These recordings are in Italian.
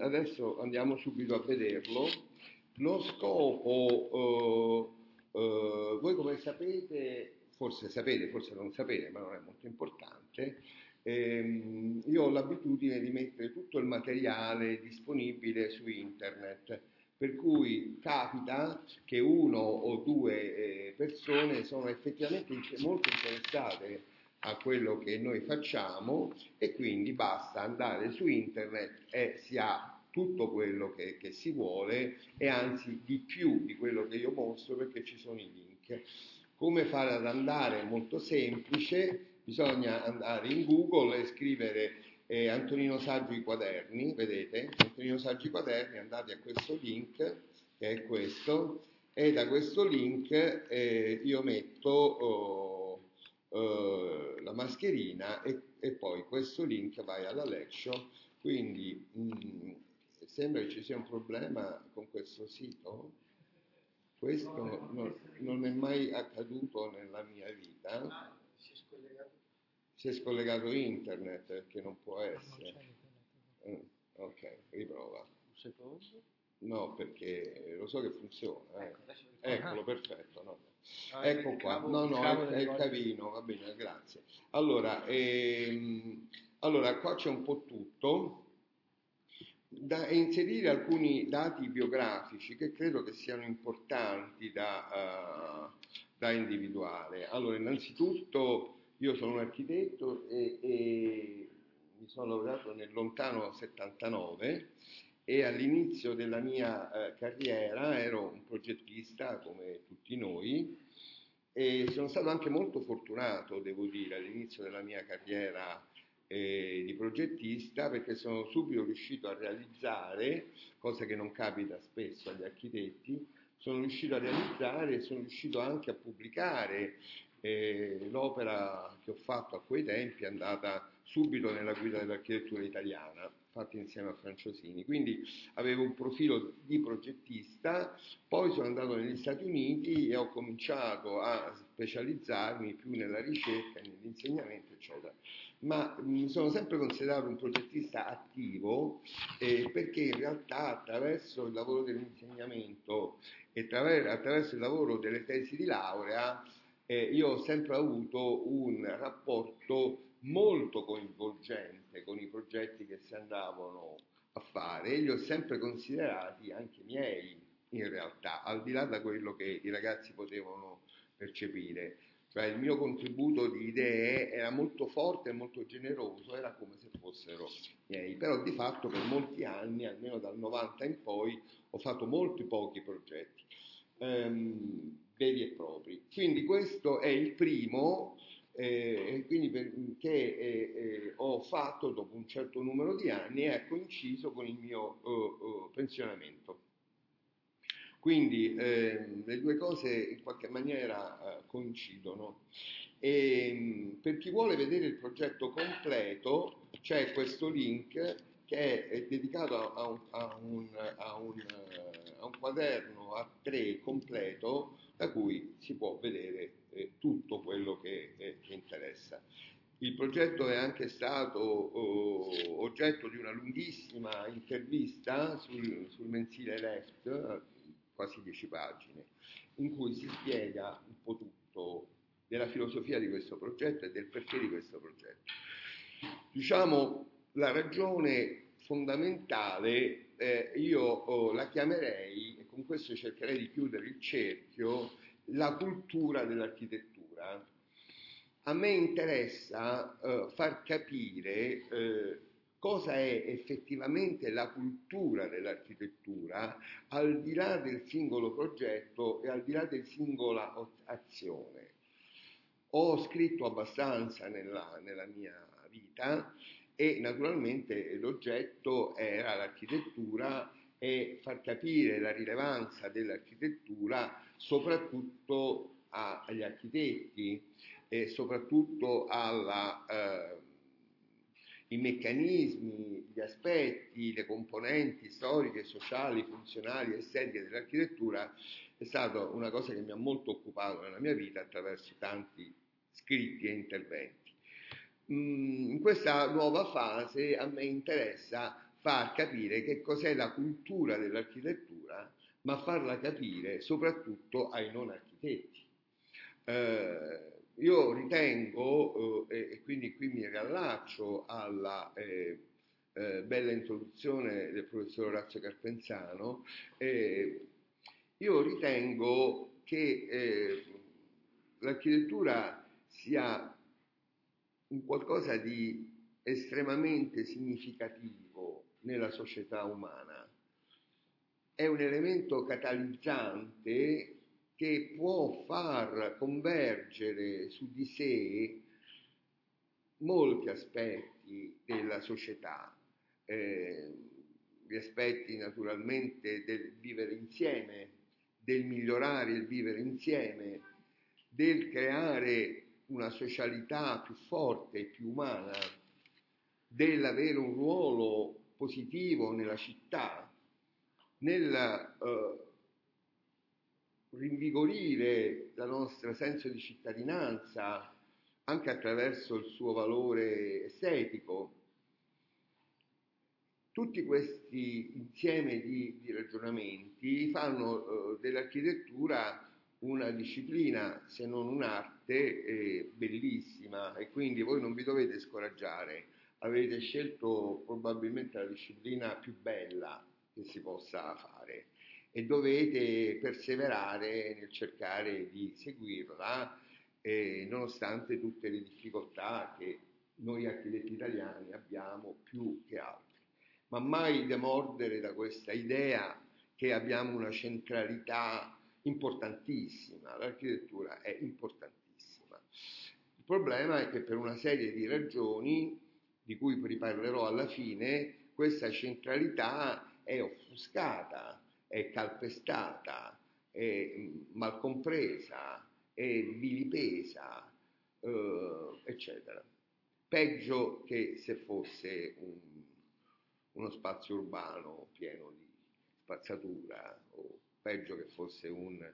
Adesso andiamo subito a vederlo. Lo scopo, voi come sapete, forse non sapete, ma non è molto importante, io ho l'abitudine di mettere tutto il materiale disponibile su internet, per cui capita che uno o due persone sono effettivamente molto interessate a quello che noi facciamo e quindi basta andare su internet e si ha tutto quello che si vuole e anzi di più di quello che io mostro perché ci sono i link. Come fare ad andare? È molto semplice, bisogna andare in Google e scrivere Antonino Saggio i quaderni, vedete? Antonino Saggio i quaderni, andate a questo link che è questo e da questo link io metto la mascherina e poi questo link vai alla lecture, quindi sembra che ci sia un problema con questo sito. Questo non è mai accaduto nella mia vita. Si è scollegato internet perché non può essere. Ok, riprova. Un secondo. No, perché lo so che funziona. Eccolo, perfetto. No. Ah, Ecco qua. No, no, è il cavino, va bene, grazie. Allora, qua c'è un po' tutto. Da inserire alcuni dati biografici che credo che siano importanti da individuare. Allora, innanzitutto io sono un architetto e mi sono laureato nel lontano 79 e all'inizio della mia carriera ero un progettista come tutti noi e sono stato anche molto fortunato, devo dire, all'inizio della mia carriera di progettista perché sono subito riuscito a realizzare, cosa che non capita spesso agli architetti, sono riuscito a realizzare e sono riuscito anche a pubblicare l'opera che ho fatto a quei tempi è andata subito nella guida dell'architettura italiana, fatta insieme a Franciosini. Quindi avevo un profilo di progettista, poi sono andato negli Stati Uniti e ho cominciato a specializzarmi più nella ricerca, nell'insegnamento, eccetera. Ma mi sono sempre considerato un progettista attivo perché in realtà attraverso il lavoro dell'insegnamento e attraverso il lavoro delle tesi di laurea io ho sempre avuto un rapporto molto coinvolgente con i progetti che si andavano a fare e li ho sempre considerati anche miei in realtà, al di là da quello che i ragazzi potevano percepire. Cioè il mio contributo di idee era molto forte e molto generoso, era come se fossero miei, però di fatto per molti anni, almeno dal 90 in poi, ho fatto molti pochi progetti veri e propri. Quindi questo è il primo che ho fatto dopo un certo numero di anni e ha coinciso con il mio pensionamento. Quindi le due cose in qualche maniera coincidono. Per chi vuole vedere il progetto completo c'è questo link che è dedicato a un quaderno a tre completo da cui si può vedere tutto quello che interessa. Il progetto è anche stato oggetto di una lunghissima intervista sul mensile Left, quasi 10 pagine, in cui si spiega un po' tutto della filosofia di questo progetto e del perché di questo progetto. Diciamo, la ragione fondamentale io la chiamerei, e con questo cercherei di chiudere il cerchio, la cultura dell'architettura. A me interessa far capire cosa è effettivamente la cultura dell'architettura al di là del singolo progetto e al di là della singola azione. Ho scritto abbastanza nella mia vita e naturalmente l'oggetto era l'architettura e far capire la rilevanza dell'architettura soprattutto agli architetti e soprattutto i meccanismi, gli aspetti, le componenti storiche, sociali, funzionali, estetiche dell'architettura è stata una cosa che mi ha molto occupato nella mia vita attraverso tanti scritti e interventi. In questa nuova fase a me interessa far capire che cos'è la cultura dell'architettura, ma farla capire soprattutto ai non architetti. Io ritengo, e quindi qui mi riallaccio alla bella introduzione del professor Orazio Carpenzano, io ritengo che l'architettura sia un qualcosa di estremamente significativo nella società umana. È un elemento catalizzante che può far convergere su di sé molti aspetti della società, gli aspetti naturalmente del vivere insieme, del migliorare il vivere insieme, del creare una socialità più forte e più umana, dell'avere un ruolo positivo nella città, nel rinvigorire il nostro senso di cittadinanza anche attraverso il suo valore estetico. Tutti questi insieme di ragionamenti fanno dell'architettura una disciplina, se non un'arte, bellissima, e quindi voi non vi dovete scoraggiare, avete scelto probabilmente la disciplina più bella che si possa fare e dovete perseverare nel cercare di seguirla, nonostante tutte le difficoltà che noi architetti italiani abbiamo più che altri. Ma mai demordere da questa idea che abbiamo una centralità importantissima, l'architettura è importantissima. Il problema è che per una serie di ragioni, di cui riparlerò alla fine, questa centralità è offuscata, è calpestata, è mal compresa, è vilipesa, eccetera. Peggio che se fosse uno spazio urbano pieno di spazzatura, o peggio che fosse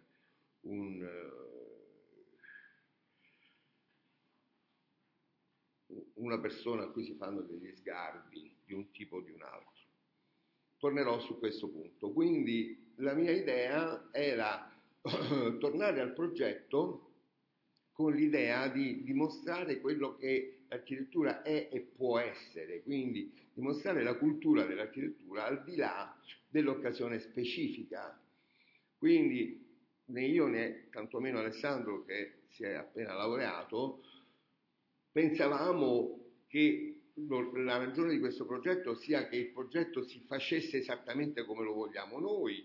una persona a cui si fanno degli sgarbi di un tipo o di un altro. Tornerò su questo punto. Quindi la mia idea era tornare al progetto con l'idea di dimostrare quello che l'architettura è e può essere, quindi dimostrare la cultura dell'architettura al di là dell'occasione specifica. Quindi né io né tantomeno Alessandro, che si è appena laureato, pensavamo che la ragione di questo progetto sia che il progetto si facesse esattamente come lo vogliamo noi,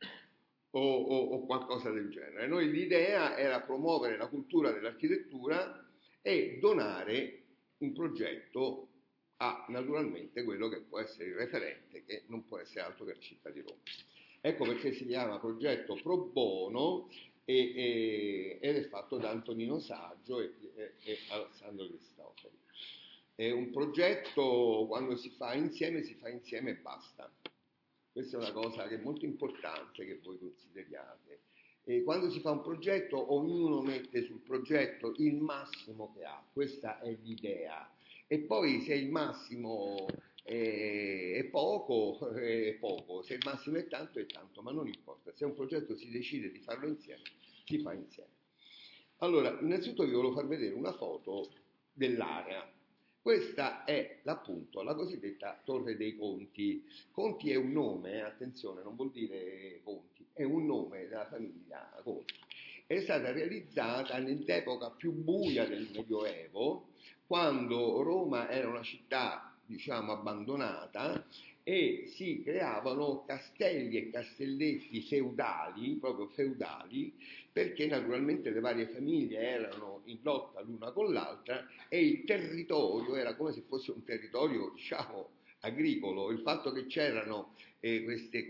o qualcosa del genere. Noi l'idea era promuovere la cultura dell'architettura e donare un progetto a naturalmente quello che può essere il referente, che non può essere altro che la città di Roma. Ecco perché si chiama progetto pro bono ed è fatto da Antonino Saggio e Alessandro Cristofori. È un progetto, quando si fa insieme e basta. Questa è una cosa che è molto importante che voi consideriate. E quando si fa un progetto, ognuno mette sul progetto il massimo che ha, questa è l'idea. E poi se il massimo è poco, è poco, se il massimo è tanto, ma non importa. Se un progetto si decide di farlo insieme, si fa insieme. Allora, innanzitutto vi volevo far vedere una foto dell'area. Questa è appunto la cosiddetta Torre dei Conti. Conti è un nome, attenzione, non vuol dire Conti, è un nome della famiglia Conti. È stata realizzata nell'epoca più buia del Medioevo, quando Roma era una città, diciamo, abbandonata e si creavano castelli e castelletti feudali, proprio feudali, perché naturalmente le varie famiglie erano in lotta l'una con l'altra e il territorio era come se fosse un territorio, diciamo, agricolo. Il fatto che c'erano questi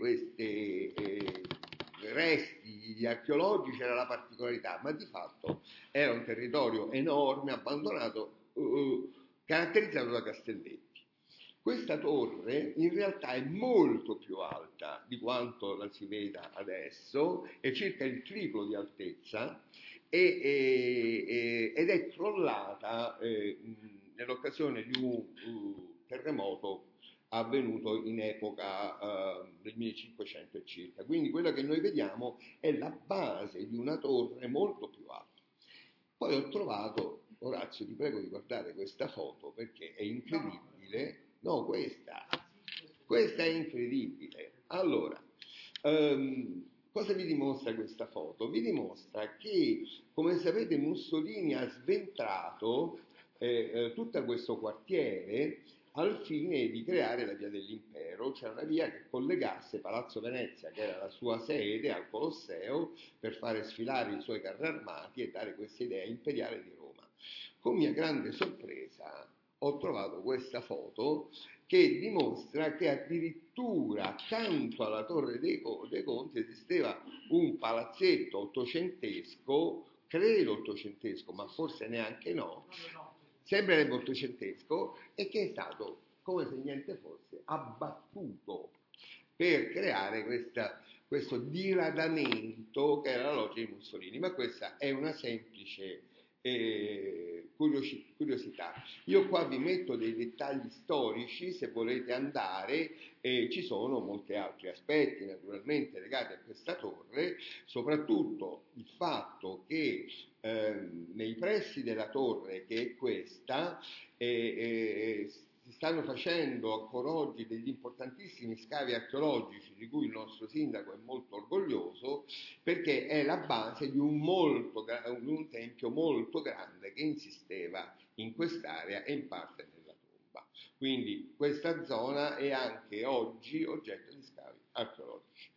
resti archeologici era la particolarità, ma di fatto era un territorio enorme, abbandonato, caratterizzato da castelletti. Questa torre in realtà è molto più alta di quanto la si veda adesso, è circa il triplo di altezza ed è crollata nell'occasione di un terremoto avvenuto in epoca del 1500 e circa. Quindi quella che noi vediamo è la base di una torre molto più alta. Poi ho trovato, Orazio, ti prego di guardare questa foto perché è incredibile. No, questa è incredibile. Allora, cosa vi dimostra questa foto? Vi dimostra che, come sapete, Mussolini ha sventrato tutto questo quartiere al fine di creare la via dell'impero, cioè una via che collegasse Palazzo Venezia, che era la sua sede, al Colosseo, per fare sfilare i suoi carri armati e dare questa idea imperiale di Roma. Con mia grande sorpresa ho trovato questa foto che dimostra che addirittura accanto alla Torre dei Conti esisteva un palazzetto ottocentesco, credo ottocentesco, ma forse neanche no, sembrerebbe ottocentesco, e che è stato, come se niente fosse, abbattuto per creare questo diradamento che era la logica di Mussolini. Ma questa è una semplice curiosità. Io qua vi metto dei dettagli storici, se volete andare, ci sono molti altri aspetti naturalmente legati a questa torre, soprattutto il fatto che nei pressi della torre, che è questa, si stanno facendo ancora oggi degli importantissimi scavi archeologici di cui il nostro sindaco è molto orgoglioso, perché è la base di un tempio molto grande che insisteva in quest'area e in parte nella tomba. Quindi questa zona è anche oggi oggetto di scavi archeologici.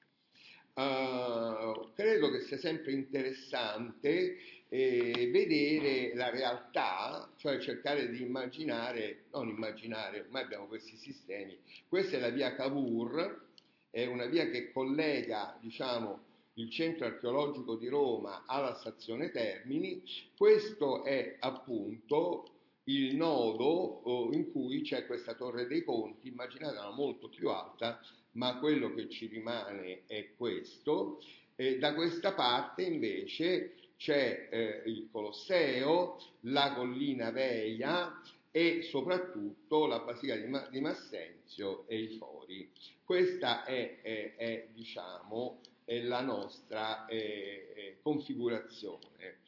Credo che sia sempre interessante vedere la realtà, cioè cercare di immaginare, non immaginare, ormai abbiamo questi sistemi. Questa è la via Cavour, è una via che collega, diciamo, il centro archeologico di Roma alla stazione Termini. Questo è appunto il nodo in cui c'è questa Torre dei Conti, immaginatela molto più alta, ma quello che ci rimane è questo. Da questa parte invece c'è il Colosseo, la collina Veia e soprattutto la Basilica di Massenzio e i Fori. Questa è diciamo, è la nostra configurazione.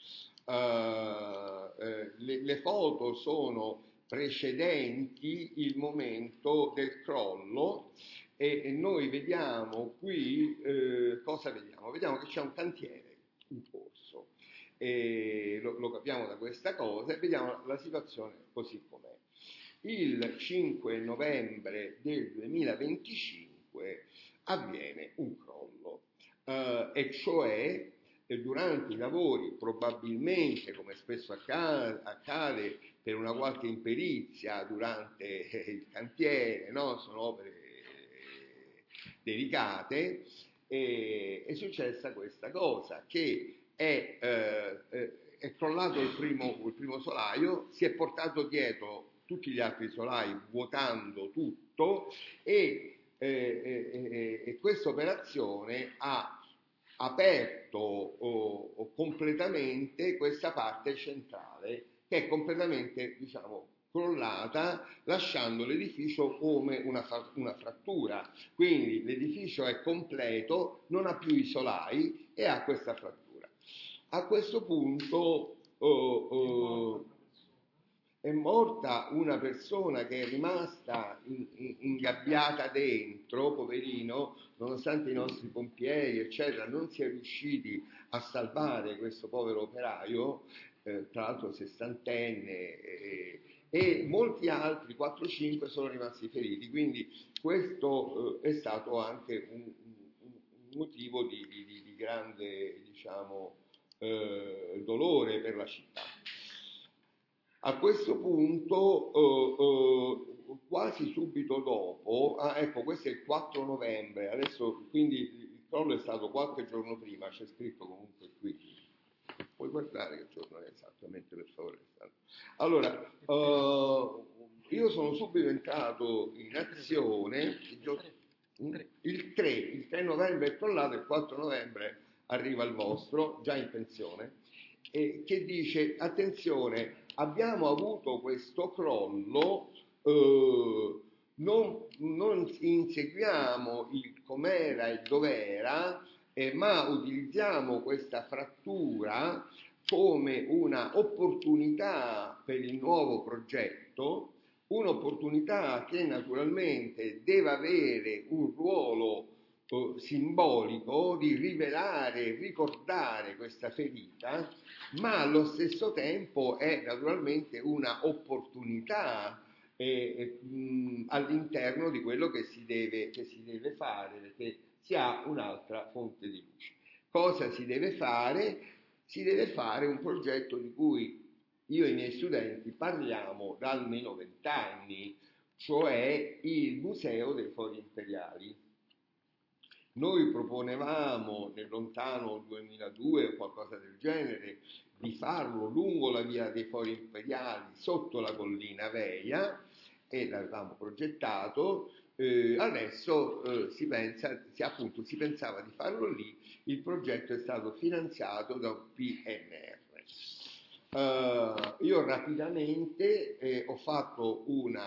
Le foto sono precedenti il momento del crollo e noi vediamo qui cosa vediamo? Vediamo che c'è un cantiere in corso. Lo capiamo da questa cosa e vediamo la situazione così com'è. Il 5 novembre del 2025 avviene un crollo, e cioè durante i lavori, probabilmente come spesso accade per una qualche imperizia durante il cantiere, no? Sono opere delicate, è successa questa cosa, che è crollato il primo solaio, si è portato dietro tutti gli altri solai vuotando tutto e questa operazione ha aperto completamente questa parte centrale che è completamente, diciamo, crollata, lasciando l'edificio come una frattura. Quindi l'edificio è completo, non ha più i solai e ha questa frattura. A questo punto è morta una persona che è rimasta ingabbiata dentro, poverino, nonostante i nostri pompieri, eccetera, non si è riusciti a salvare questo povero operaio, tra l'altro sessantenne, e molti altri, 4-5, sono rimasti feriti. Quindi questo è stato anche un motivo di grande, diciamo, dolore per la città. A questo punto, quasi subito dopo, ecco, questo è il 4 novembre, adesso quindi il crollo è stato qualche giorno prima, c'è scritto comunque qui. Puoi guardare che giorno è esattamente, per favore? Allora, io sono subito entrato in azione, il 3 novembre è crollato, il 4 novembre arriva il vostro, già in pensione, che dice, attenzione, abbiamo avuto questo crollo, non inseguiamo il com'era e dov'era, ma utilizziamo questa frattura come una opportunità per il nuovo progetto, un'opportunità che naturalmente deve avere un ruolo simbolico di rivelare, ricordare questa ferita, ma allo stesso tempo è naturalmente una opportunità all'interno di quello che si deve fare, perché si ha un'altra fonte di luce. Cosa si deve fare? Si deve fare un progetto di cui io e i miei studenti parliamo da almeno 20 anni, cioè il Museo dei Fori Imperiali. Noi proponevamo nel lontano 2002 o qualcosa del genere di farlo lungo la via dei Fori Imperiali sotto la collina Veia e l'avevamo progettato. Adesso si pensava di farlo lì, il progetto è stato finanziato da un PNR. Io rapidamente ho fatto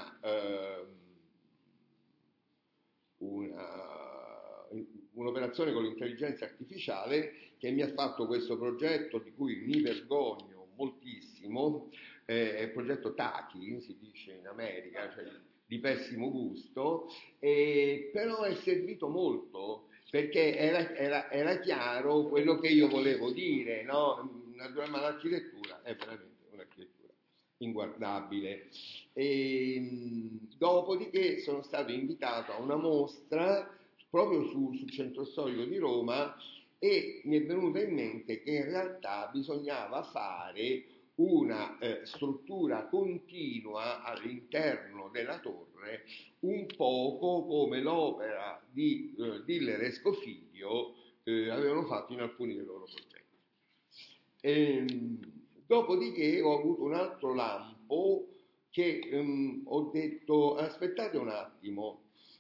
un'operazione con l'intelligenza artificiale che mi ha fatto questo progetto di cui mi vergogno moltissimo, è il progetto Taki, si dice in America, cioè di pessimo gusto, però è servito molto perché era chiaro quello che io volevo dire, no? Ma l'architettura è veramente un'architettura inguardabile. Dopodiché sono stato invitato a una mostra proprio sul centro storico di Roma e mi è venuto in mente che in realtà bisognava fare una struttura continua all'interno della torre, un poco come l'opera di Diller e Scofiglio avevano fatto in alcuni dei loro progetti. Dopodiché ho avuto un altro lampo che ho detto aspettate un attimo,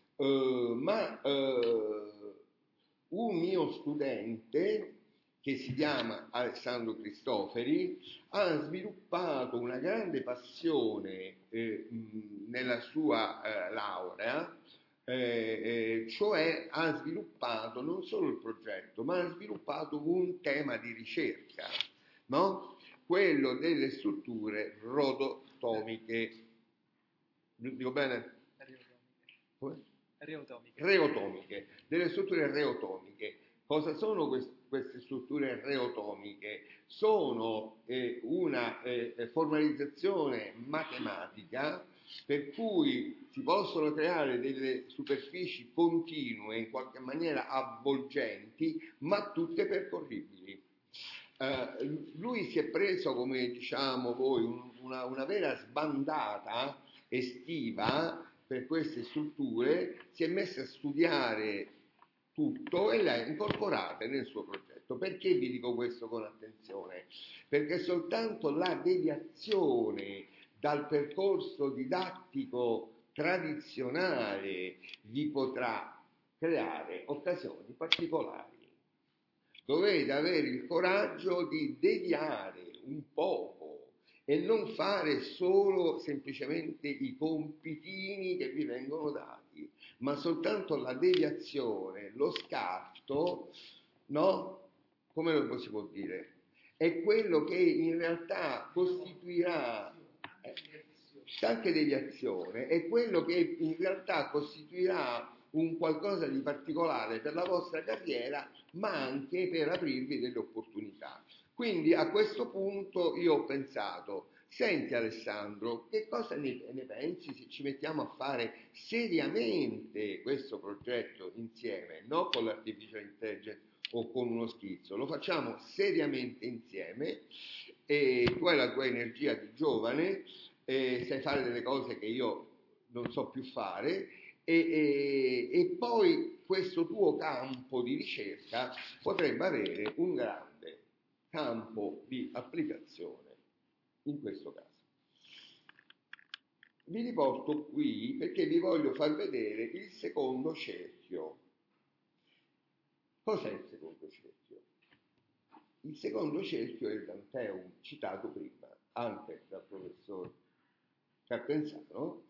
un mio studente che si chiama Alessandro Cristoferi ha sviluppato una grande passione nella sua laurea, cioè ha sviluppato non solo il progetto, ma ha sviluppato un tema di ricerca, no? Quello delle strutture rototomiche. Dico bene? Come? Reotomiche, delle strutture reotomiche. Cosa sono queste strutture reotomiche? Sono una formalizzazione matematica per cui si possono creare delle superfici continue, in qualche maniera avvolgenti, ma tutte percorribili. Lui si è preso, come diciamo voi, una vera sbandata estiva per queste strutture, si è messo a studiare tutto e le ha incorporate nel suo progetto. Perché vi dico questo con attenzione? Perché soltanto la deviazione dal percorso didattico tradizionale vi potrà creare occasioni particolari. Dovete avere il coraggio di deviare un poco e non fare solo semplicemente i compitini che vi vengono dati, ma soltanto la deviazione, lo scatto, no? Come lo si può dire? È quello che in realtà costituirà, anche deviazione, è quello che in realtà costituirà un qualcosa di particolare per la vostra carriera, ma anche per aprirvi delle opportunità. Quindi a questo punto io ho pensato, senti Alessandro, che cosa ne pensi se ci mettiamo a fare seriamente questo progetto insieme, non con l'artificial intelligence o con uno schizzo, lo facciamo seriamente insieme e tu hai la tua energia di giovane, sai fare delle cose che io non so più fare e poi questo tuo campo di ricerca potrebbe avere un grande campo di applicazione in questo caso. Vi riporto qui perché vi voglio far vedere il secondo cerchio. Cos'è il secondo cerchio? Il secondo cerchio è il Danteum, citato prima anche dal professor Carpenzano,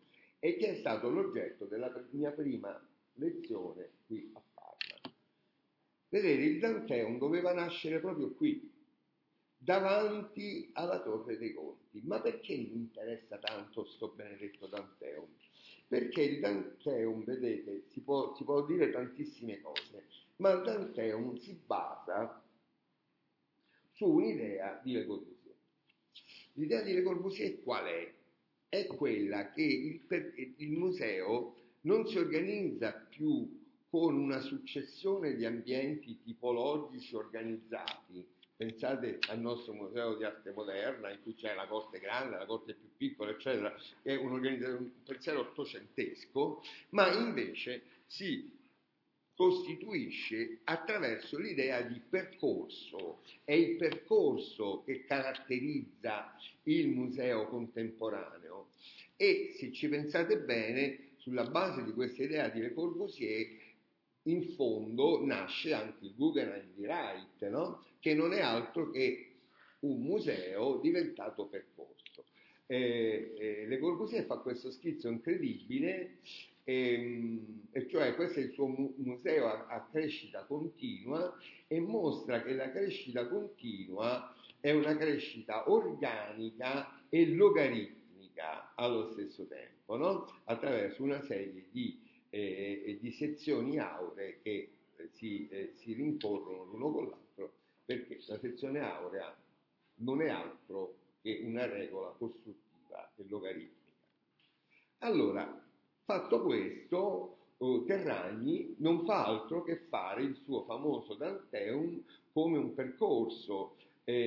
e che è stato l'oggetto della mia prima lezione qui a Parma. Vedete, il Danteum doveva nascere proprio qui, davanti alla Torre dei Conti. Ma perché mi interessa tanto sto benedetto Danteum? Perché il Danteum, vedete, si può dire tantissime cose, ma il Danteum si basa su un'idea di Le Corbusier. L'idea di Le Corbusier qual è? È quella che il museo non si organizza più con una successione di ambienti tipologici organizzati. Pensate al nostro museo di arte moderna, in cui c'è la corte grande, la corte più piccola, eccetera, che è un pensiero ottocentesco, ma invece si costituisce attraverso l'idea di percorso. È il percorso che caratterizza il museo contemporaneo e, se ci pensate bene, sulla base di questa idea di Le Corbusier in fondo nasce anche il Guggenheim di Wright, no? Che non è altro che un museo diventato percorso. Le Corbusier fa questo schizzo incredibile, e cioè questo è il suo museo a crescita continua, e mostra che la crescita continua è una crescita organica e logaritmica allo stesso tempo, no? Attraverso una serie di sezioni auree che si rincorrono l'uno con l'altro, perché la sezione aurea non è altro che una regola costruttiva e logaritmica. Allora, fatto questo, Terragni non fa altro che fare il suo famoso Danteum come un percorso.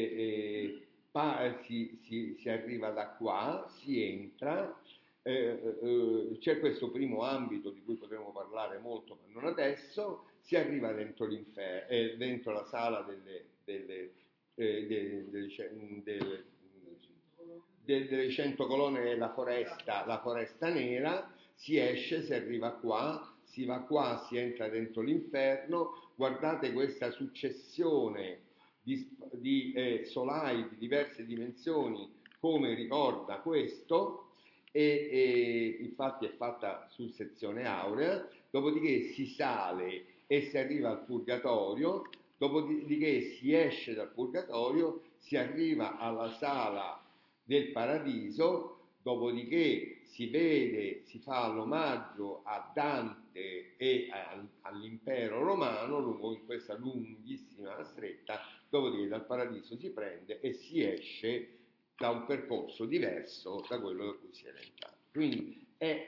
Si arriva da qua, si entra, c'è questo primo ambito di cui potremo parlare molto, ma non adesso, si arriva dentro dentro la sala delle 100 colonne della foresta, la foresta nera, si esce, si arriva qua, si va qua, si entra dentro l'inferno. Guardate questa successione di solai di diverse dimensioni, come ricorda questo, infatti è fatta su sezione aurea. Dopodiché si sale e si arriva al purgatorio, dopodiché si esce dal purgatorio, si arriva alla sala del paradiso, dopodiché si vede, si fa l'omaggio a Dante e all'impero romano lungo in questa lunghissima stretta, dopodiché dal paradiso si prende e si esce da un percorso diverso da quello da cui si era entrato. Quindi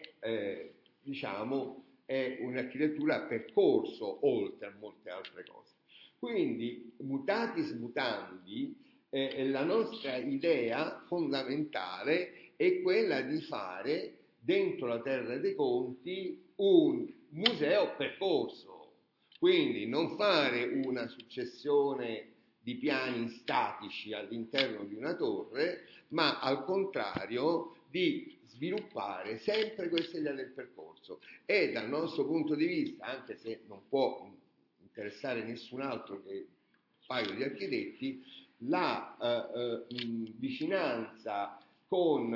è un'architettura a percorso, oltre a molte altre cose. Quindi, mutatis mutandi, la nostra idea fondamentale è quella di fare dentro la Terra dei Conti un museo percorso, quindi non fare una successione di piani statici all'interno di una torre, ma al contrario di sviluppare sempre questa idea del percorso. E dal nostro punto di vista, anche se non può interessare nessun altro che un paio di architetti, la vicinanza con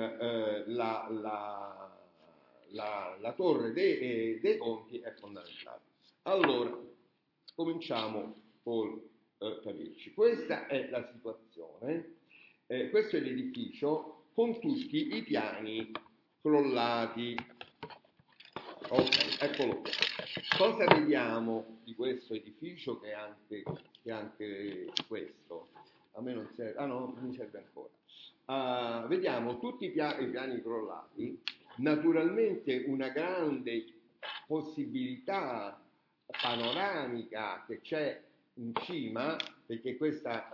la torre dei Conti è fondamentale. Allora, cominciamo col capirci. Questa è la situazione, questo è l'edificio con tutti i piani crollati. Ok, eccolo qua. Cosa vediamo di questo edificio che è anche questo? A me non serve, ah no, mi serve ancora. Vediamo tutti i piani crollati, naturalmente una grande possibilità panoramica che c'è in cima, perché questa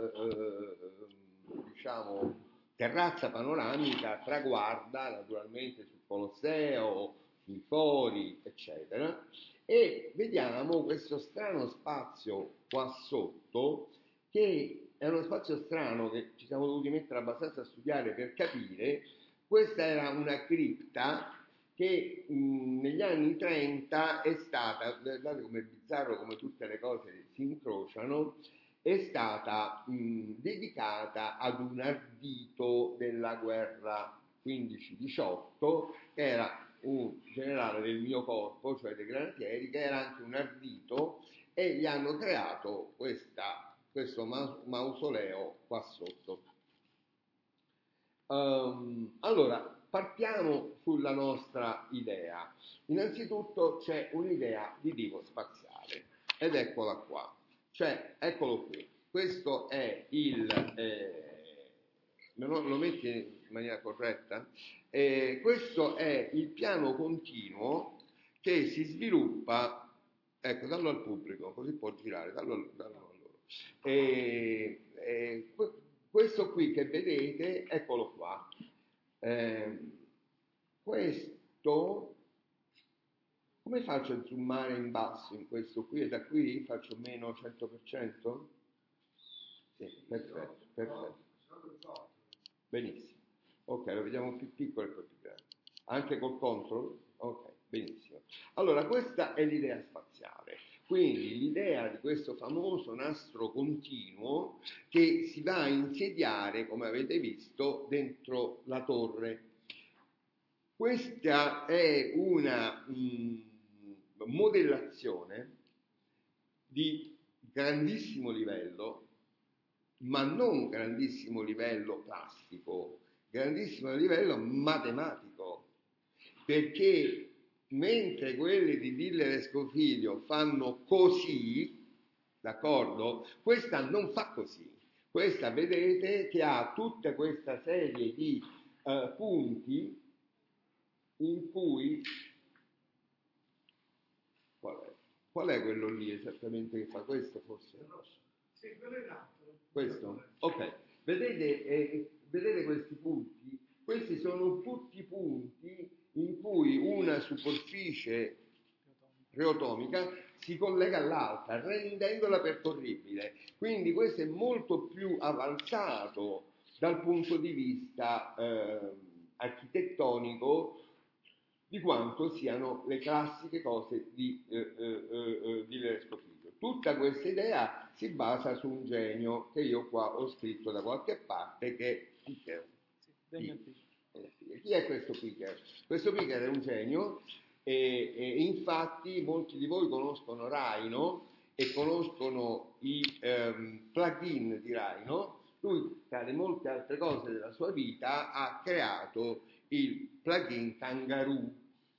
terrazza panoramica traguarda naturalmente sul Colosseo, sui fori, eccetera, e vediamo questo strano spazio qua sotto, che è uno spazio strano che ci siamo dovuti mettere abbastanza a studiare per capire. Questa era una cripta che negli anni 30 è stata, guardate come è bizzarro come tutte le cose si incrociano, è stata dedicata ad un ardito della guerra 15-18, che era un generale del mio corpo, cioè dei granatieri, che era anche un ardito, e gli hanno creato questo mausoleo qua sotto. Allora, partiamo sulla nostra idea. Innanzitutto c'è un'idea di tipo spaziale, ed eccola qua. Cioè, eccolo qui. Questo è lo metti in maniera corretta? Questo è il piano continuo che si sviluppa. Ecco, dallo al pubblico, così può girare, dallo a loro. Questo qui che vedete, eccolo qua. Questo, come faccio a zoomare in basso in questo qui e da qui faccio meno 100%? Sì, perfetto, perfetto. Benissimo. Ok, lo vediamo più piccolo e poi più grande. Anche col control? Ok, benissimo. Allora, questa è l'idea spaziale. Quindi l'idea di questo famoso nastro continuo che si va a insediare, come avete visto, dentro la torre. Questa è una modellazione di grandissimo livello, ma non grandissimo livello plastico, grandissimo livello matematico, perché mentre quelli di Diller e Scofiglio fanno così, d'accordo? Questa non fa così. Questa vedete che ha tutta questa serie di punti in cui qual è quello lì esattamente che fa questo forse? Sì, quello è l'altro. Questo? Ok. Vedete questi punti? Questi sono tutti punti in cui una superficie reotomica si collega all'altra, rendendola percorribile. Quindi questo è molto più avanzato dal punto di vista architettonico di quanto siano le classiche cose di Scofiglio. Tutta questa idea si basa su un genio che io qua ho scritto da qualche parte, che è Picker. Chi è questo Picker? Questo Picker è un genio e infatti molti di voi conoscono Rhino e conoscono i plugin di Rhino. Lui, tra le molte altre cose della sua vita, ha creato il plugin Kangaroo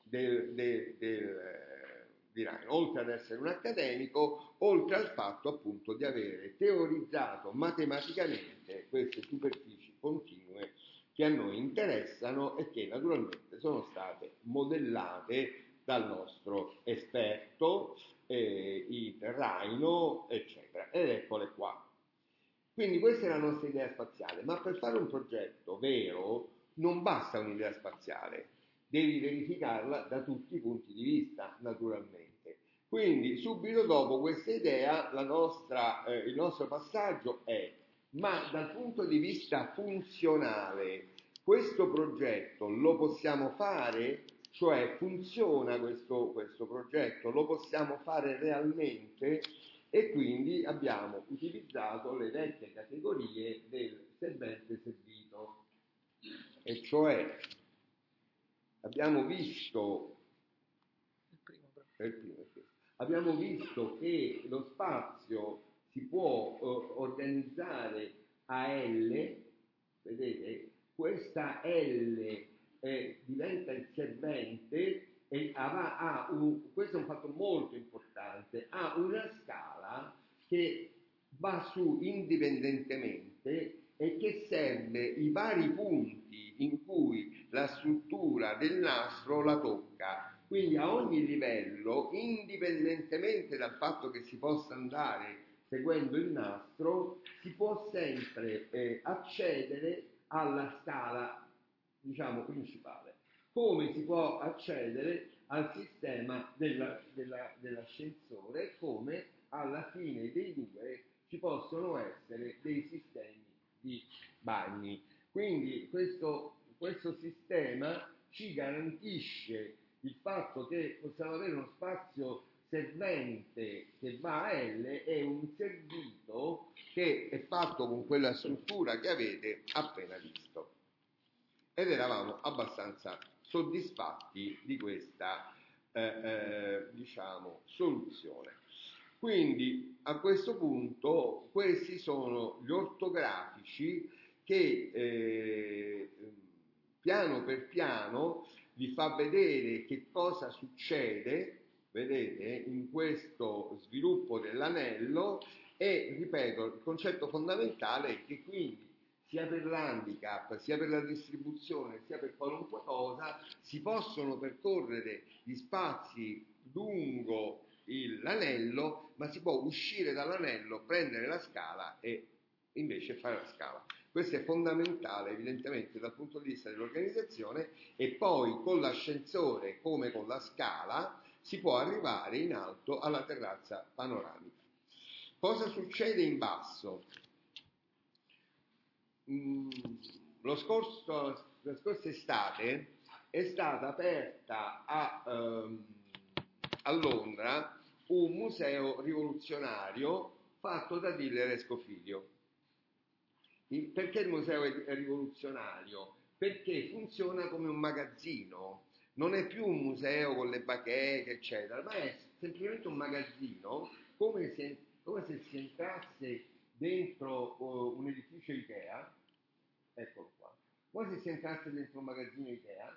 di Rhino, oltre ad essere un accademico, oltre al fatto appunto di avere teorizzato matematicamente queste superfici continue che a noi interessano e che naturalmente sono state modellate dal nostro esperto, il Rhino, eccetera. Ed eccole qua. Quindi questa è la nostra idea spaziale, ma per fare un progetto vero non basta un'idea spaziale, devi verificarla da tutti i punti di vista, naturalmente. Quindi subito dopo questa idea il nostro passaggio è: ma dal punto di vista funzionale questo progetto lo possiamo fare? Cioè funziona questo progetto? Lo possiamo fare realmente? E quindi abbiamo utilizzato le vecchie categorie del servente servito, e cioè abbiamo visto abbiamo visto che lo spazio si può organizzare a L, vedete, questa L diventa il servente e questo è un fatto molto importante, ha una scala che va su indipendentemente e che serve i vari punti in cui la struttura del nastro la tocca. Quindi a ogni livello, indipendentemente dal fatto che si possa andare seguendo il nastro, si può sempre accedere alla scala, diciamo, principale. Come si può accedere al sistema dell'ascensore, come alla fine dei due ci possono essere dei sistemi di bagni. Quindi questo sistema ci garantisce il fatto che possiamo avere uno spazio servente che va a L e un servito che è fatto con quella struttura che avete appena visto. Ed eravamo abbastanza soddisfatti di questa diciamo soluzione. Quindi a questo punto questi sono gli ortografici che piano per piano vi fa vedere che cosa succede, vedete, in questo sviluppo dell'anello e, ripeto, il concetto fondamentale è che quindi sia per l'handicap, sia per la distribuzione, sia per qualunque cosa, si possono percorrere gli spazi lungo l'anello, ma si può uscire dall'anello, prendere la scala e invece fare la scala. Questo è fondamentale evidentemente dal punto di vista dell'organizzazione e poi con l'ascensore come con la scala si può arrivare in alto alla terrazza panoramica. Cosa succede in basso? La scorsa estate è stata aperta a Londra un museo rivoluzionario fatto da Diller e Scofiglio. Perché il museo è rivoluzionario? Perché funziona come un magazzino, non è più un museo con le bacheche, eccetera, ma è semplicemente un magazzino, come se si entrasse dentro un edificio Ikea, eccolo qua, come se si entrasse dentro un magazzino Ikea,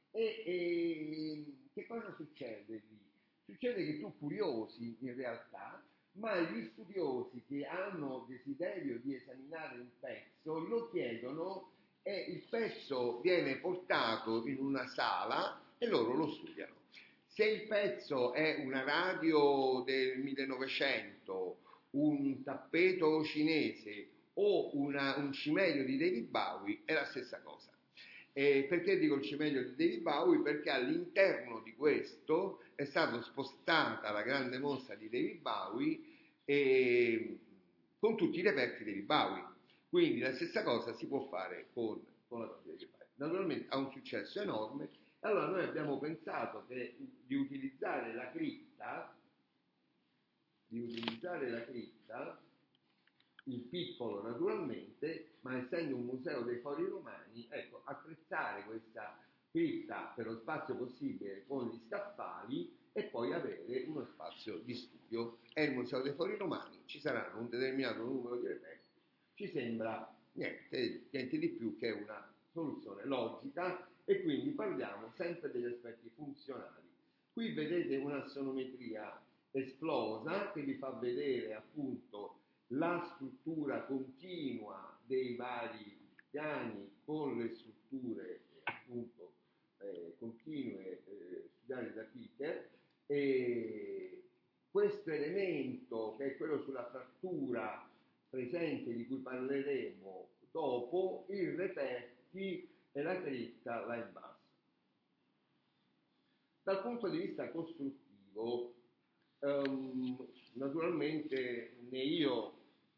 e che cosa succede lì? Succede che tu curiosi in realtà, ma gli studiosi che hanno desiderio di esaminare un pezzo lo chiedono e il pezzo viene portato in una sala e loro lo studiano. Se il pezzo è una radio del 1900, un tappeto cinese o un cimelio di David Bowie, è la stessa cosa. Perché dico il cimelio di David Bowie? Perché all'interno di questo è stata spostata la grande mostra di David Bowie con tutti i reperti di David Bowie. Quindi la stessa cosa si può fare con la cosa di David Bowie. Naturalmente ha un successo enorme. Allora noi abbiamo pensato di utilizzare la cripta, il piccolo naturalmente, ma essendo un museo dei fori romani, ecco, attrezzare questa cripta per lo spazio possibile con gli scaffali e poi avere uno spazio di studio. È il museo dei fori romani, ci saranno un determinato numero di reperti, ci sembra niente di più che una soluzione logica e quindi parliamo sempre degli aspetti funzionali. Qui vedete un'assonometria esplosa che vi fa vedere appunto la struttura continua dei vari piani con le strutture appunto continue studiate da Peter e questo elemento che è quello sulla frattura presente di cui parleremo dopo, i reperti e la cripta là in basso. Dal punto di vista costruttivo, naturalmente né io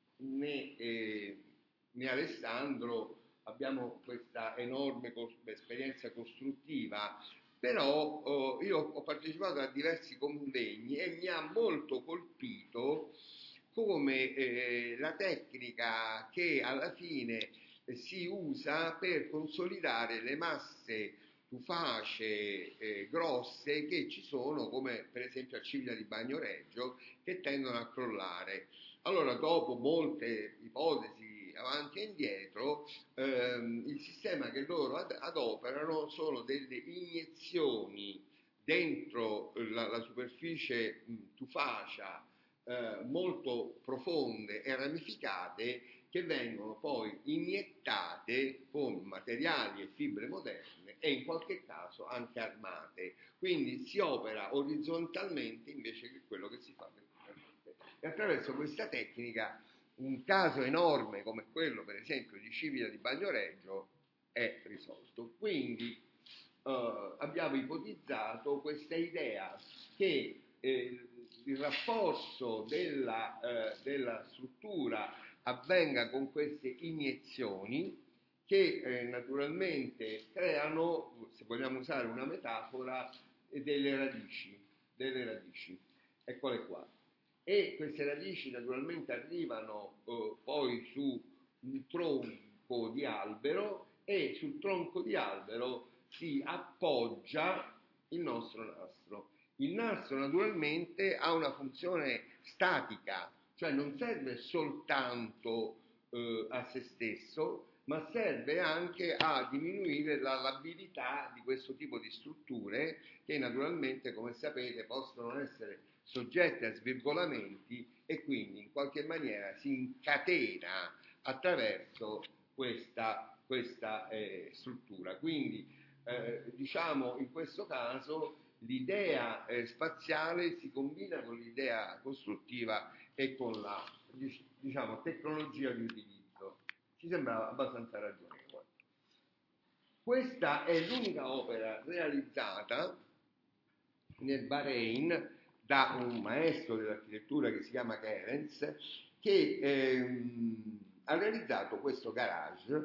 né Alessandro abbiamo questa enorme esperienza costruttiva, però io ho partecipato a diversi convegni e mi ha molto colpito come la tecnica che alla fine si usa per consolidare le masse tufacee grosse che ci sono, come per esempio a Civita di Bagnoregio, che tendono a crollare. Allora, dopo molte ipotesi avanti e indietro, il sistema che loro adoperano sono delle iniezioni dentro la superficie tufacea molto profonde e ramificate che vengono poi iniettate con materiali e fibre moderne e in qualche caso anche armate. Quindi si opera orizzontalmente invece che quello che si fa verticalmente. E attraverso questa tecnica un caso enorme come quello per esempio di Civita di Bagnoregio è risolto. Quindi abbiamo ipotizzato questa idea che il rafforzo della struttura avvenga con queste iniezioni che naturalmente creano, se vogliamo usare una metafora, delle radici. Eccole qua. E queste radici naturalmente arrivano poi su un tronco di albero e sul tronco di albero si appoggia il nostro nastro. Il nastro naturalmente ha una funzione statica, cioè non serve soltanto a se stesso, ma serve anche a diminuire la labilità di questo tipo di strutture che naturalmente, come sapete, possono essere soggette a svirgolamenti e quindi in qualche maniera si incatena attraverso questa struttura. Quindi diciamo in questo caso l'idea spaziale si combina con l'idea costruttiva e con la diciamo, tecnologia di utilizzo. Ci sembrava abbastanza ragionevole. Questa è l'unica opera realizzata nel Bahrain da un maestro dell'architettura che si chiama Kerens, che ha realizzato questo garage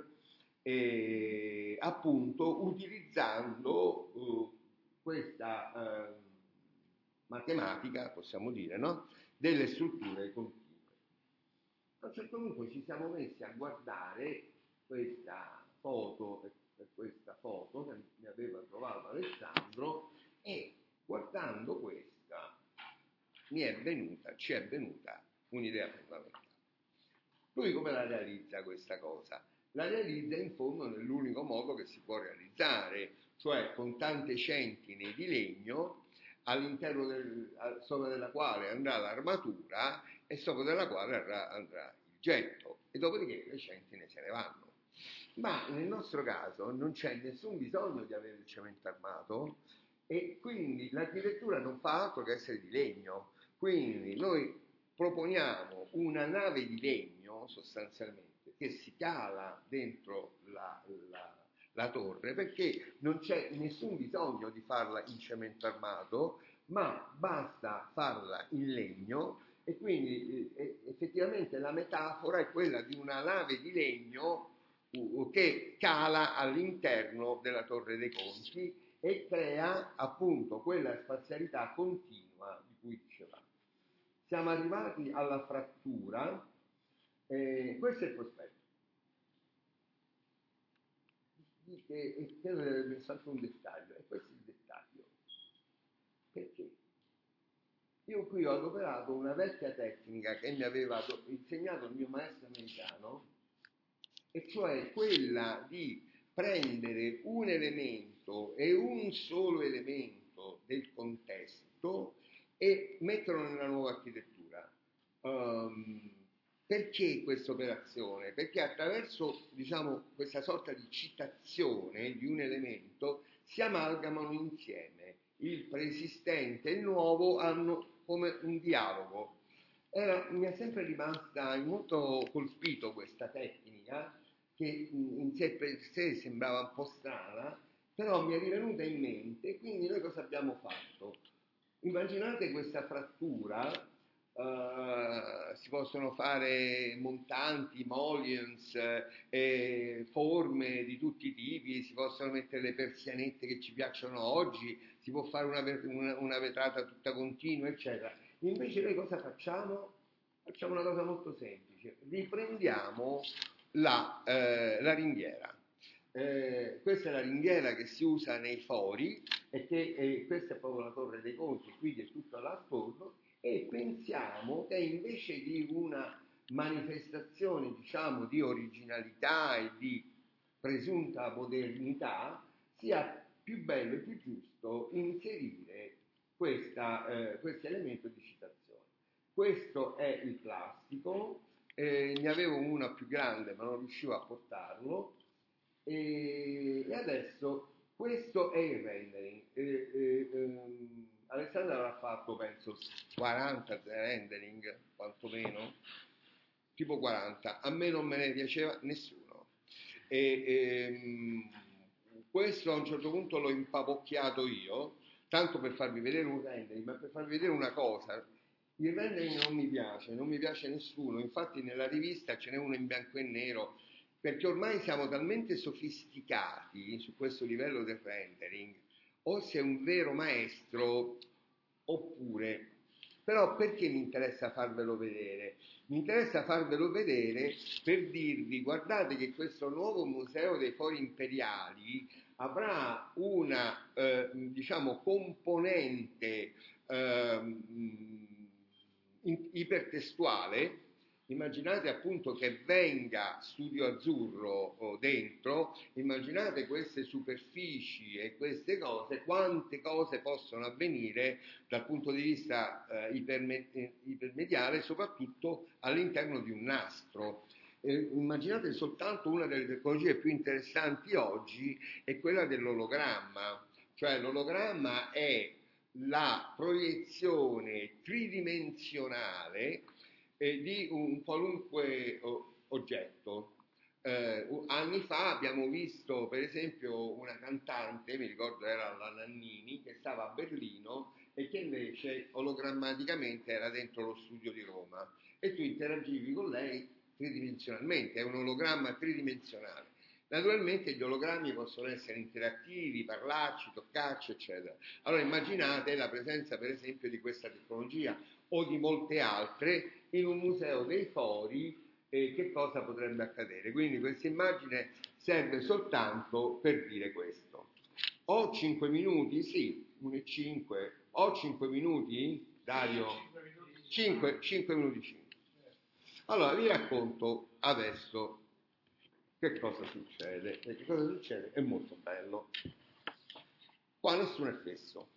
appunto utilizzando questa matematica, possiamo dire, no? Delle strutture continue. A un certo punto ci siamo messi a guardare questa foto che mi aveva trovato Alessandro, e guardando questa ci è venuta un'idea fondamentale. Lui come la realizza questa cosa? La realizza in fondo nell'unico modo che si può realizzare, cioè con tante centine di legno all'interno sopra della quale andrà l'armatura e sopra della quale andrà il getto, e dopodiché le centine se ne vanno. Ma nel nostro caso non c'è nessun bisogno di avere il cemento armato e quindi l'architettura non fa altro che essere di legno. Quindi noi proponiamo una nave di legno sostanzialmente che si cala dentro la torre, perché non c'è nessun bisogno di farla in cemento armato, ma basta farla in legno, e quindi effettivamente la metafora è quella di una nave di legno che cala all'interno della Torre dei Conti e crea appunto quella spazialità continua di cui dicevamo. Siamo arrivati alla frattura, questo è il prospetto. E credo di aver messo anche un dettaglio, e questo è il dettaglio. Perché? Io qui ho adoperato una vecchia tecnica che mi aveva insegnato il mio maestro americano, e cioè quella di prendere un elemento e un solo elemento del contesto e metterlo nella nuova architettura. Perché questa operazione? Perché attraverso, diciamo, questa sorta di citazione di un elemento si amalgamano insieme. Il preesistente e il nuovo hanno come un dialogo. Mi è sempre rimasta molto colpito questa tecnica, che in sé per sé sembrava un po' strana, però mi è rivenuta in mente, e quindi noi cosa abbiamo fatto? Immaginate questa frattura, si possono fare montanti, mullions, forme di tutti i tipi, si possono mettere le persianette che ci piacciono oggi, si può fare una vetrata tutta continua, eccetera. Invece noi cosa facciamo? Facciamo una cosa molto semplice, riprendiamo la ringhiera. Questa è la ringhiera che si usa nei fori, e questa è proprio la Torre dei Conti, quindi è tutto l'attorno, e pensiamo che invece di una manifestazione, diciamo, di originalità e di presunta modernità, sia più bello e più giusto inserire questo elemento di citazione. Questo è il plastico, ne avevo una più grande ma non riuscivo a portarlo, e adesso questo è il rendering. Alessandro avrà fatto penso 40 rendering, quantomeno, tipo 40, a me non me ne piaceva nessuno. Questo a un certo punto l'ho impapocchiato io, tanto per farvi vedere un rendering, ma per farvi vedere una cosa. Il rendering non mi piace nessuno, infatti nella rivista ce n'è uno in bianco e nero, perché ormai siamo talmente sofisticati su questo livello del rendering, o sei un vero maestro oppure. Però perché mi interessa farvelo vedere? Mi interessa farvelo vedere per dirvi: guardate che questo nuovo museo dei fori imperiali avrà una diciamo componente ipertestuale. Immaginate appunto che venga Studio Azzurro dentro, immaginate queste superfici e queste cose, quante cose possono avvenire dal punto di vista ipermediale, soprattutto all'interno di un nastro. Immaginate soltanto una delle tecnologie più interessanti oggi è quella dell'ologramma, cioè l'ologramma è la proiezione tridimensionale di un qualunque oggetto. Anni fa abbiamo visto per esempio una cantante, mi ricordo era la Nannini, che stava a Berlino e che invece ologrammaticamente era dentro lo studio di Roma e tu interagivi con lei tridimensionalmente, è un ologramma tridimensionale. Naturalmente gli ologrammi possono essere interattivi, parlarci, toccarci, eccetera. Allora immaginate la presenza per esempio di questa tecnologia o di molte altre in un museo dei fori, che cosa potrebbe accadere. Quindi questa immagine serve soltanto per dire questo. Ho 5 minuti? Sì, 1 e 5. Ho 5 minuti, Dario? 5 minuti 5. Allora vi racconto adesso che cosa succede. E che cosa succede? È molto bello. Qua nessuno è fesso.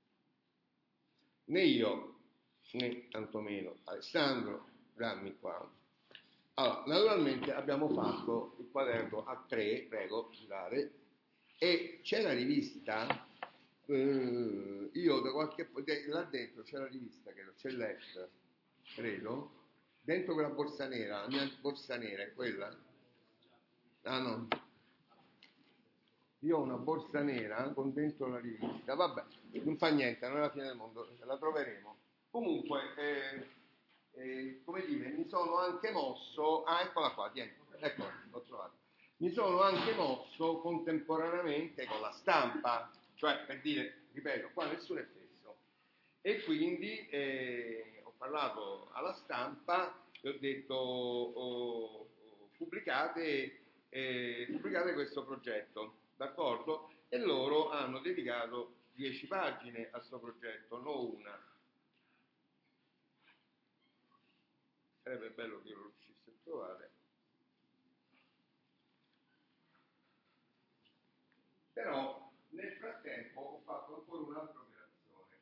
Né io, né tantomeno Alessandro, dammi qua. Allora, naturalmente abbiamo fatto il quaderno a 3, prego, girare, e c'è la rivista, io da qualche là dentro c'è la rivista, c'è l'Est, credo, dentro quella borsa nera, la mia borsa nera è quella? Ah no, io ho una borsa nera con dentro la rivista, vabbè, non fa niente, non è la fine del mondo, la troveremo. Comunque, come dire, mi sono anche mosso, eccola qua, tieni, eccola, l'ho trovata. Mi sono anche mosso contemporaneamente con la stampa, cioè per dire, ripeto, qua nessuno è fesso. E quindi ho parlato alla stampa e ho detto pubblicate questo progetto, d'accordo? E loro hanno dedicato 10 pagine a questo progetto, non una. Sarebbe bello che io lo riuscissi a trovare. Però nel frattempo ho fatto ancora un'altra operazione.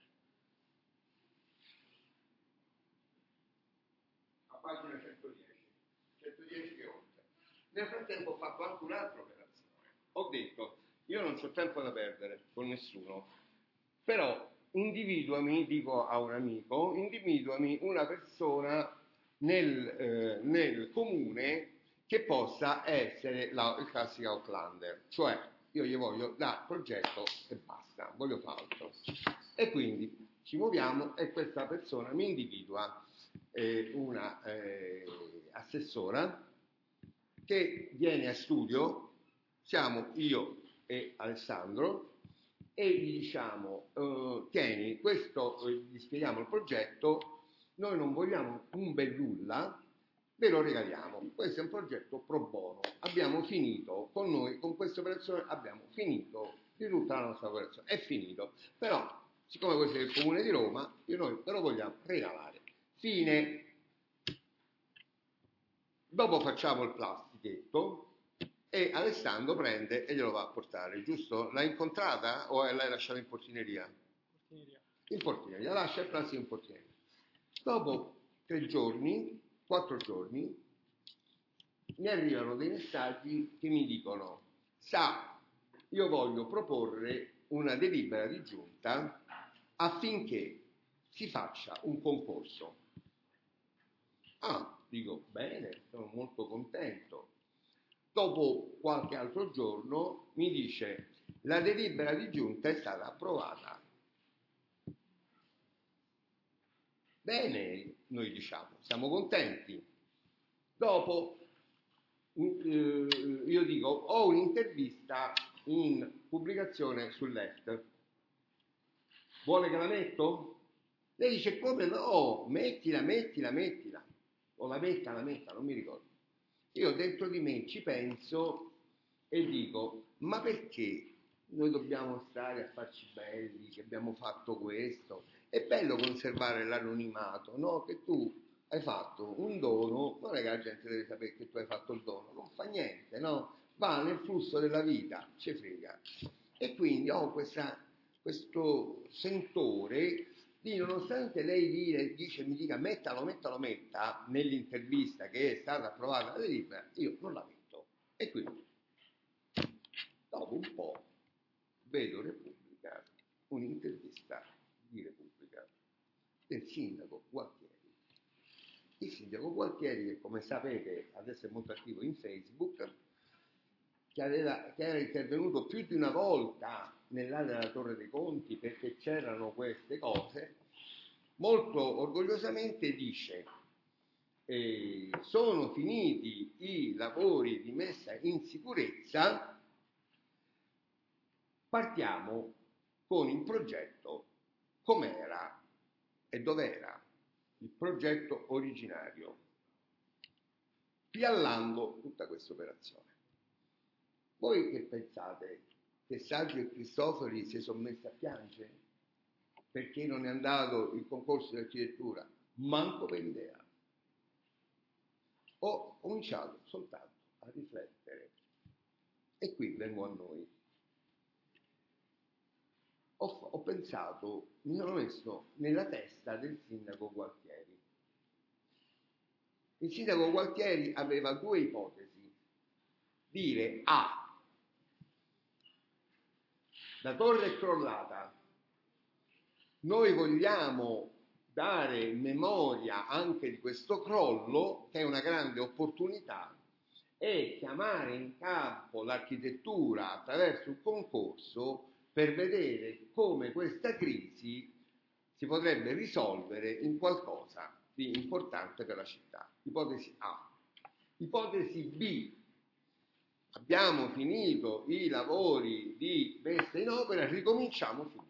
A pagina 110. 110 che oltre. Nel frattempo ho fatto anche un'altra operazione. Ho detto, io non ho tempo da perdere con nessuno, però individuami, dico a un amico, individuami una persona nel comune che possa essere il classico Outlander, cioè io gli voglio dare progetto e basta, voglio fare altro. E quindi ci muoviamo e questa persona mi individua una assessora che viene a studio, siamo io e Alessandro, e gli diciamo, tieni, questo, gli spieghiamo il progetto, noi non vogliamo un bel nulla, ve lo regaliamo, questo è un progetto pro bono, abbiamo finito con noi, con questa operazione abbiamo finito di tutta la nostra operazione, è finito, però siccome questo è il comune di Roma, noi ve lo vogliamo regalare, fine. Dopo facciamo il plastichetto e Alessandro prende e glielo va a portare, giusto? L'hai incontrata o l'hai lasciata in portineria? Portineria. In portineria, lascia il plastico in portineria. Dopo 3 giorni, 4 giorni, mi arrivano dei messaggi che mi dicono: sa, io voglio proporre una delibera di giunta affinché si faccia un concorso. Ah, dico, bene, sono molto contento. Dopo qualche altro giorno mi dice, la delibera di giunta è stata approvata. Bene, noi diciamo, siamo contenti. Dopo io dico, ho un'intervista in pubblicazione sul Left. Vuole che la metto? Lei dice, come no? Mettila. O la metta, non mi ricordo. Io dentro di me ci penso e dico, ma perché noi dobbiamo stare a farci belli, che abbiamo fatto questo. È bello conservare l'anonimato, no? Che tu hai fatto un dono, non è che la gente deve sapere che tu hai fatto il dono, non fa niente, no? Va nel flusso della vita, ci frega. E quindi ho questo sentore di, nonostante lei mi dica metta nell'intervista che è stata approvata la delibera, io non la metto. E quindi, dopo un po', vedo Repubblica, un'intervista di Repubblica del sindaco Gualtieri. Il sindaco Gualtieri, che come sapete adesso è molto attivo in Facebook, che era intervenuto più di una volta nell'area della Torre dei Conti perché c'erano queste cose, molto orgogliosamente dice: sono finiti i lavori di messa in sicurezza, partiamo con il progetto com'era e dov'era il progetto originario, piallando tutta questa operazione. Voi che pensate? Che Saggio e Cristofori si sono messi a piangere perché non è andato il concorso di architettura? Manco per idea. Ho cominciato soltanto a riflettere. E qui vengo a noi. Ho pensato, mi sono messo nella testa del sindaco Gualtieri. Il sindaco Gualtieri aveva due ipotesi: dire A, la torre è crollata, noi vogliamo dare memoria anche di questo crollo, che è una grande opportunità, e chiamare in campo l'architettura attraverso un concorso per vedere come questa crisi si potrebbe risolvere in qualcosa di importante per la città. Ipotesi A. Ipotesi B. Abbiamo finito i lavori di messa in opera, ricominciamo subito.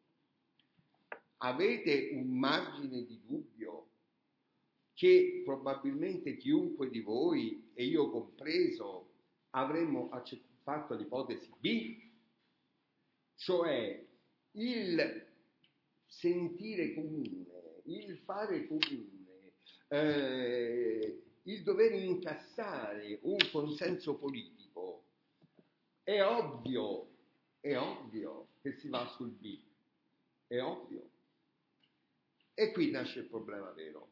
Avete un margine di dubbio che probabilmente chiunque di voi, e io compreso, avremmo fatto l'ipotesi B, cioè il sentire comune, il fare comune, il dover incassare un consenso politico. È ovvio che si va sul B, è ovvio. E qui nasce il problema vero.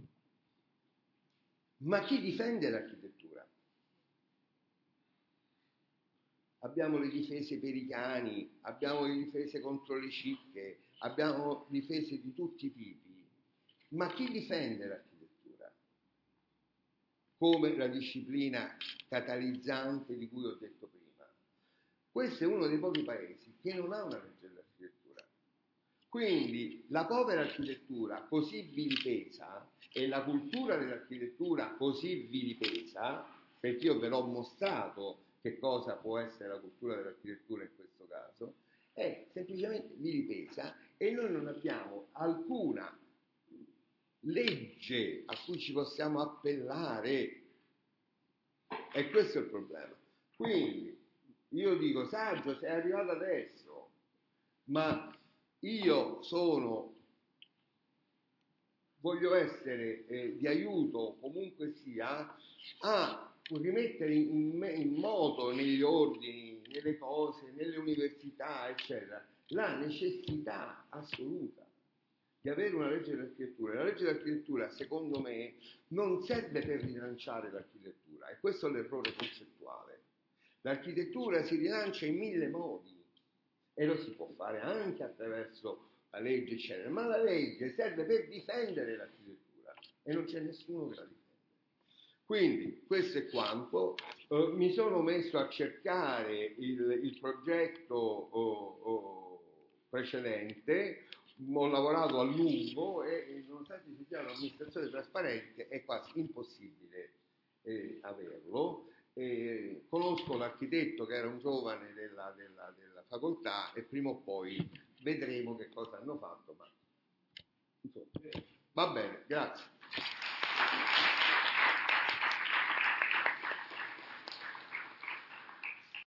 Ma chi difende l'architettura? Abbiamo le difese per i cani, abbiamo le difese contro le cicche, abbiamo difese di tutti i tipi. Ma chi difende l'architettura? Come la disciplina catalizzante di cui ho detto prima. Questo è uno dei pochi paesi che non ha una legge dell'architettura. Quindi la povera architettura così vilipesa e la cultura dell'architettura così vilipesa, perché io ve l'ho mostrato che cosa può essere la cultura dell'architettura in questo caso, è semplicemente vilipesa e noi non abbiamo alcuna legge a cui ci possiamo appellare. E questo è il problema. Quindi io dico: Saggio, sei arrivato adesso, ma io voglio essere di aiuto comunque sia a rimettere in moto negli ordini, nelle cose, nelle università, eccetera, la necessità assoluta di avere una legge dell'architettura. La legge dell'architettura, secondo me, non serve per rilanciare l'architettura, e questo è l'errore concettuale. L'architettura si rilancia in mille modi e lo si può fare anche attraverso la legge, eccetera, ma la legge serve per difendere l'architettura e non c'è nessuno che la difende. Quindi questo è quanto. Mi sono messo a cercare il progetto precedente, ho lavorato a lungo e nonostante ci sia un'amministrazione trasparente è quasi impossibile averlo. Conosco l'architetto, che era un giovane della facoltà, e prima o poi vedremo che cosa hanno fatto, ma insomma, va bene, grazie.